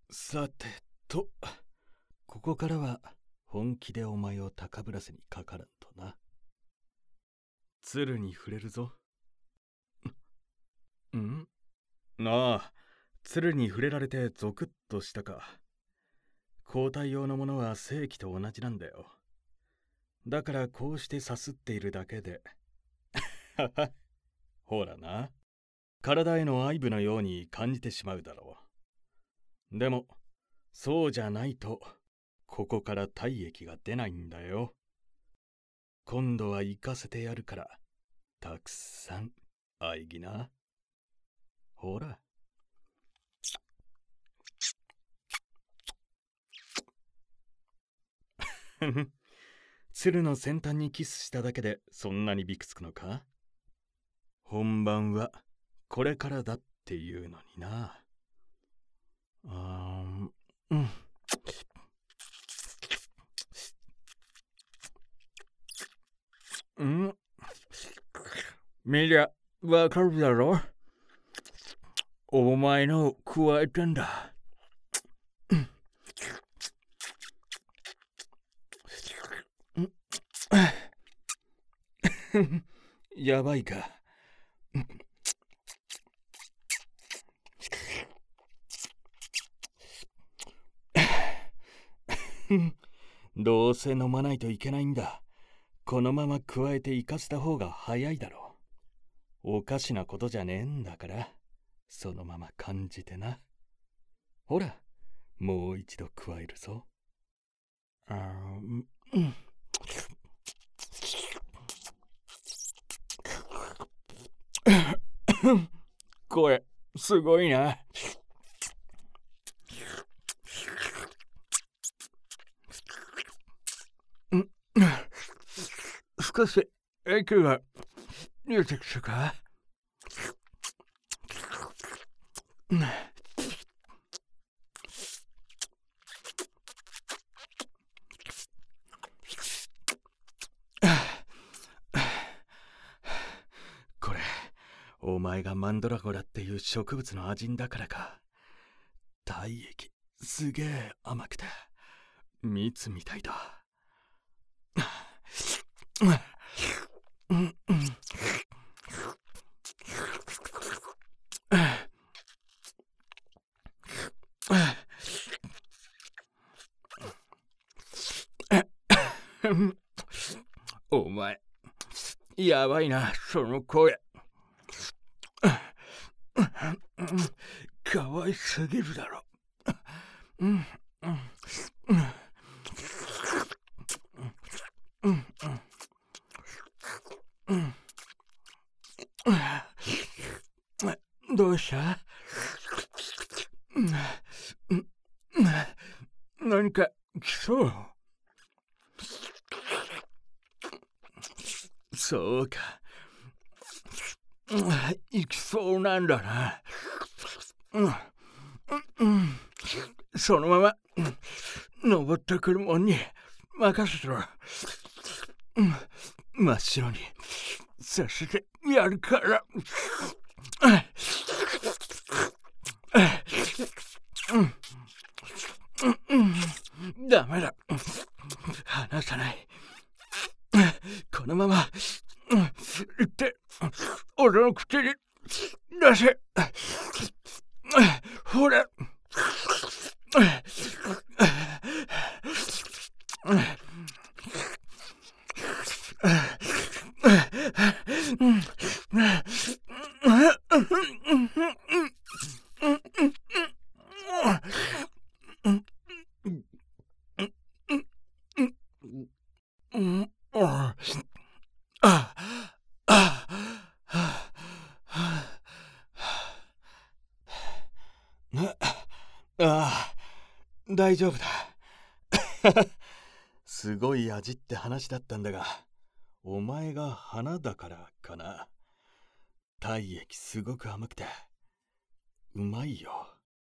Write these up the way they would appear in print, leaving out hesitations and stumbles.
さてと、ここからは本気でお前を高ぶらせにかからんとな。鶴に触れるぞ。んああ、鶴に触れられてゾクッとしたか。交代用のものは正規と同じなんだよ。だからこうしてさすっているだけで。ほらな。体への愛撫のように感じてしまうだろう。でも、そうじゃないと、ここから体液が出ないんだよ。今度は行かせてやるから、たくさん愛ぎな。ほら。鶴の先端にキスしただけでそんなにびくつくのか？本番はこれからだっていうのにな。うん。見りゃわかるだろ。お前の加えたんだ。やばいか。どうせ飲まないといけないんだ。このまま加えて生かした方が早いだろう。おかしなことじゃねえんだから、そのまま感じてな。ほら、もう一度加えるぞ。これ、すごいな。少し息が出てきたか？これ、お前がマンドラゴラっていう植物の味だからか。体液、すげえ甘くて、蜜みたいだ。お前、やばいな、その声。かわいすぎるだろ。どうした？何か来そう？そうか。行きそうなんだな。そのまま登ってくるもんに任せろ。真っ白にさせてやるから。ダメだ。離さない。このまま行って俺の口に出せ。ほら。ああ、大丈夫だ。すごい味って話だったんだが、お前が花だからかな。体液すごく甘くてうまいよ。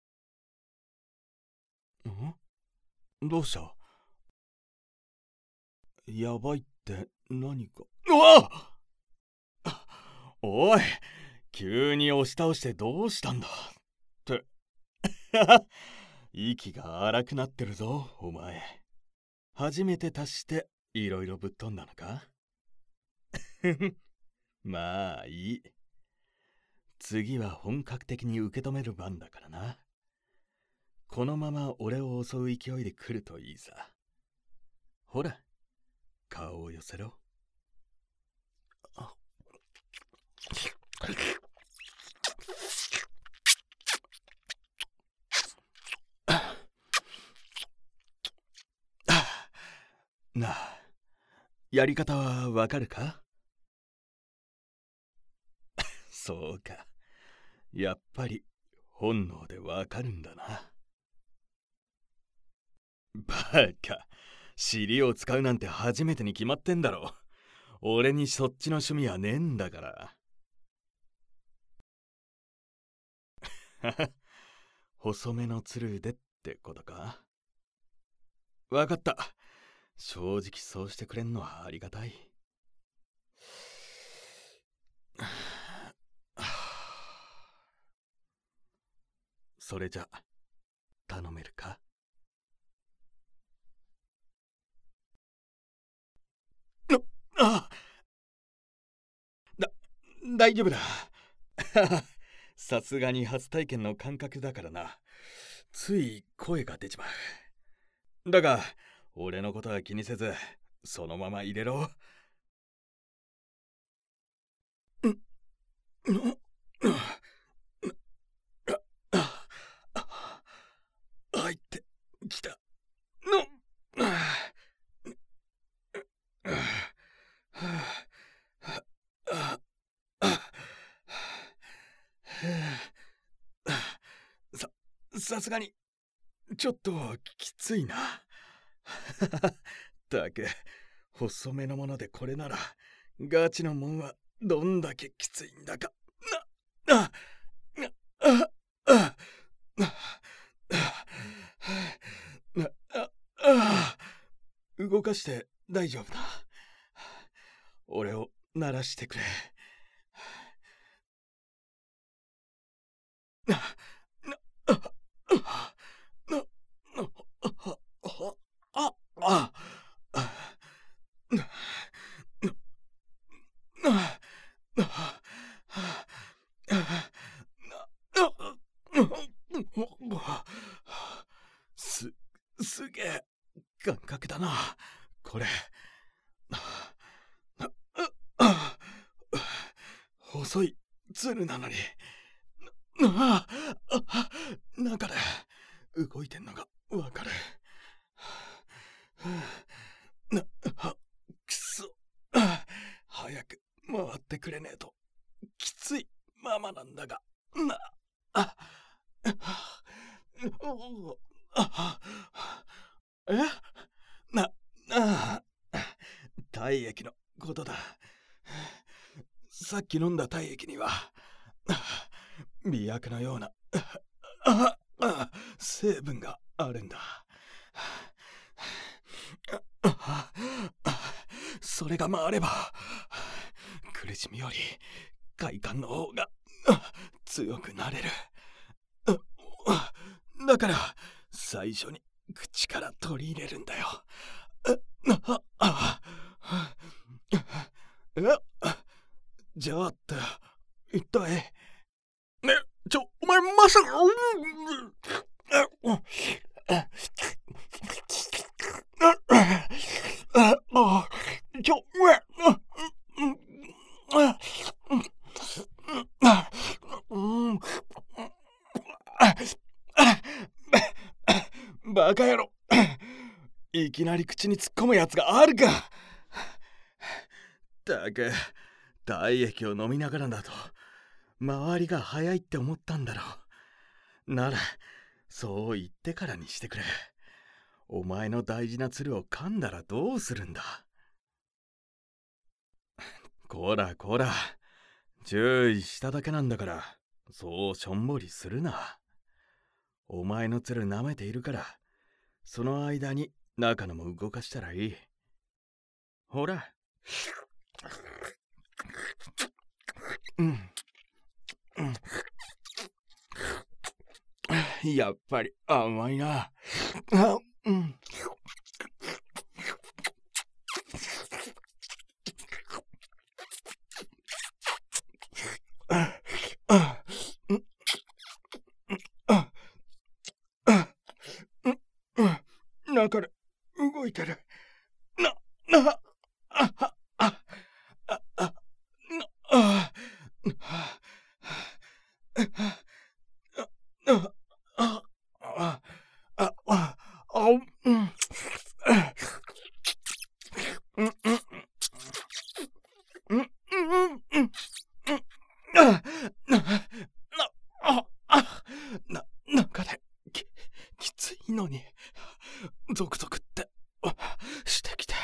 どうした？やばいって何か。うわっ！おい、急に押し倒してどうしたんだって。 息が荒くなってるぞ、お前。初めて足していろいろぶっ飛んだのか？まあいい。次は本格的に受け止める番だからな。このまま俺を襲う勢いで来るといいさ。ほら、顔を寄せろ。なあ、やり方はわかるか？そうか。やっぱり本能でわかるんだな。バカ。尻を使うなんて初めてに決まってんだろ。俺にそっちの趣味はねえんだから。細めのつるでってことか？わかった。正直そうしてくれんのはありがたい。それじゃ頼めるか？あだ大丈夫だ。さすがに初体験の感覚だからな。つい声が出ちまう。だが俺のことは気にせずそのまま入れろ。入ってきたの。さすがにちょっときついな。だけ細めのものでこれならガチのもんはどんだけきついんだか。なああ動かして大丈夫だ。俺を鳴らしてくれ。すげえ感覚だなこれ。細い鶴なのに中で動いてんのがわかる。くそ。早く回ってくれねえときついままなんだがえな体液のことだ。さっき飲んだ体液には媚薬のような成分があるんだ。それが回れば苦しみより快感の方が強くなれる。だから最初に口から取り入れるんだよ。じゃあって一体お前まさかバカ野郎。いきなり口に突っ込むやつがあるか。たく体液を飲みながらだと周りが早いって思ったんだろう。ならそう言ってからにしてくれ。お前の大事な鶴を噛んだらどうするんだ。こらこら、注意しただけなんだからそうしょんぼりするな。お前の鶴舐めているからその間に中のも動かしたらいい。ほら。 やっぱり甘いな。あ、うん。あ、あ、うん、あ、あ、うん、うん。中で動いてる。な、あ、あ、あ、あ、あ、あ、うん、うん、うん、うん、うん、うん、あ、なんかね、きついのに、ゾクゾクってしてきて、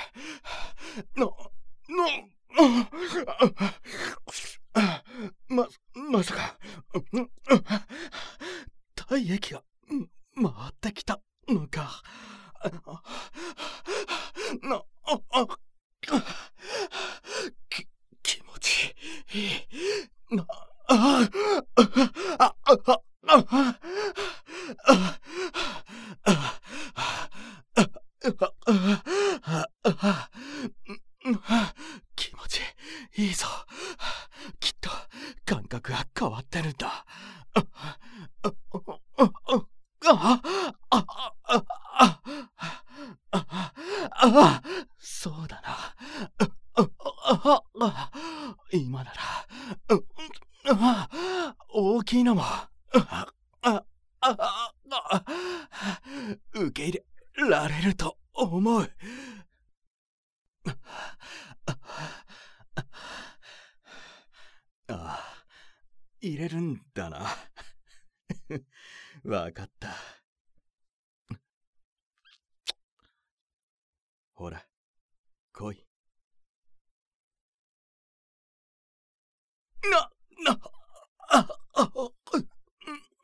まさか、体液が回ってきたのか。な、あ、あ、気持ちいい。な、あ、あ、あ、あ、あ、気持ちいいぞ。きっと感覚が変わってるんだ。そうだな。今なら、大きいのも、受け入れられると思う。入れるんだな。わかった。ほら、来い。あ、あ、うん、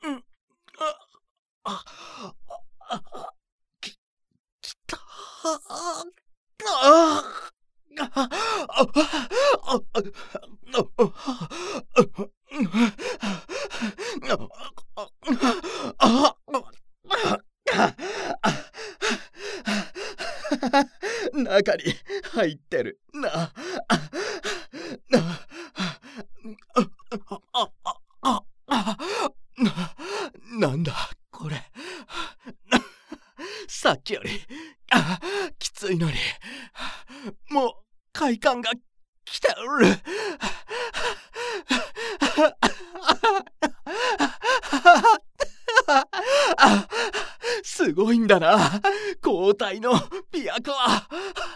うん、あ、き、きた、中に入ってるな。なんだこれ。さっきよりきついのに、もう快感が来てる。すごいんだな、交代の琵琶湖は。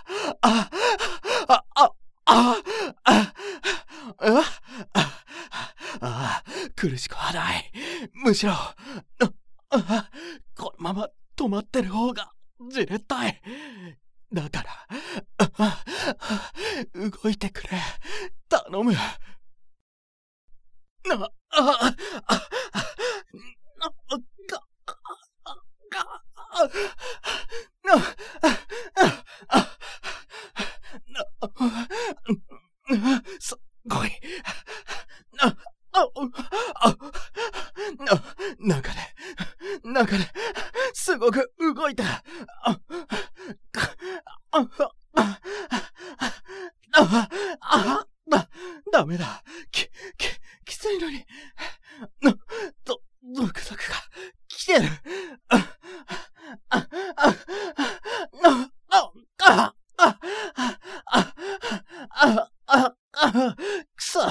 苦しくはない。むしろこのまま止まってる方がじれったい。だから動いてくれ、頼む。すごい。中ですごく動いた。ダメだ。きついのに。ゾクゾクが来てる。くそ。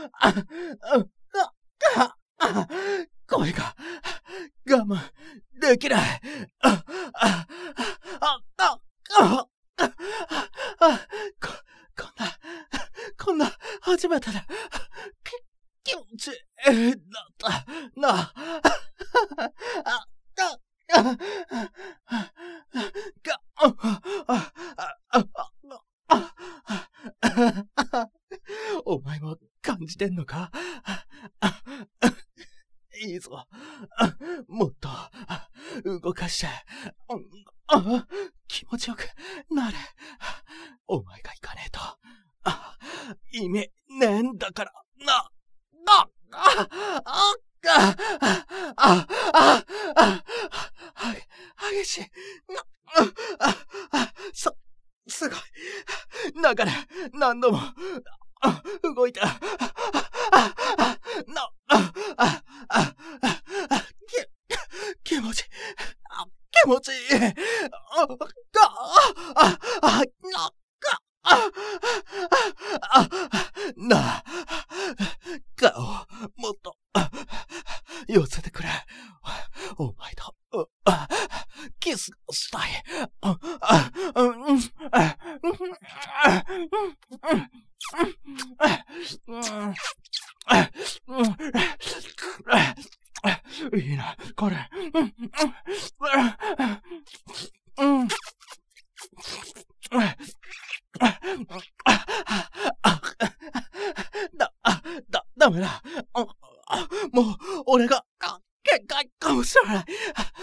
声が我慢できない。こんな初めてだ。気持ちいいだったな。お前も感じてんのか？いいぞ。もっと動かして。気持ちよくなれ。お前が行かねえと意味ねえんだからな。 激しい。すごい。中で何度も動いた。気持ちいい。気持ちいい。顔をもっと寄せてくれ。お前とキスをしたい。いいな、これ。ダメだ。もう、俺が、限界かもしれない。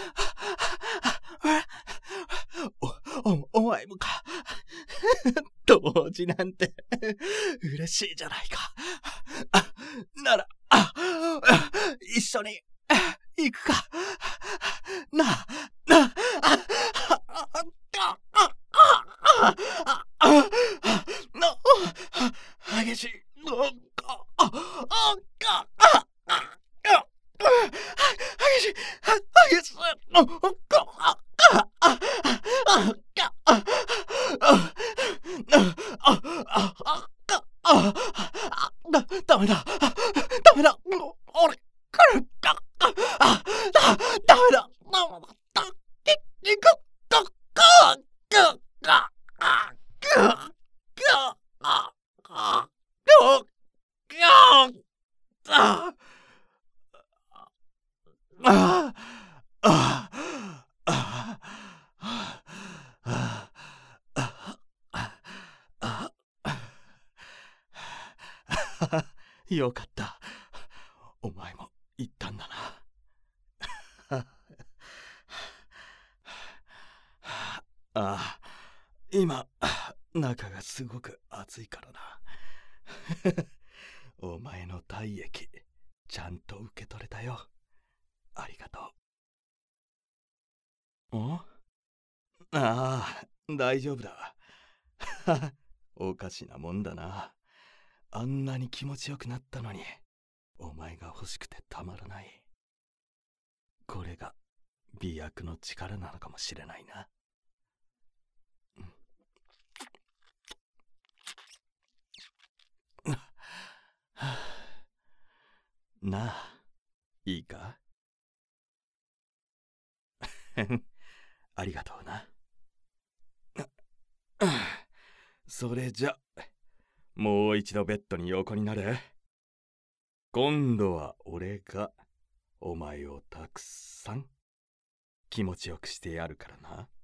お前もか。同時なんて、嬉しいじゃないか。なら、一緒に、行くか。激しい。ダメだ。俺、ダメだ。よかった。お前も言ったんだな。今、中がすごく熱いからな。お前の体液、ちゃんと受け取れたよ。ありがとう。大丈夫だ。おかしなもんだな。あんなに気持ちよくなったのに、お前が欲しくてたまらない。これが美薬の力なのかもしれないな。なあ、いいか？ありがとうな。それじゃ、もう一度ベッドに横になれ。今度は俺がお前をたくさん気持ちよくしてやるからな。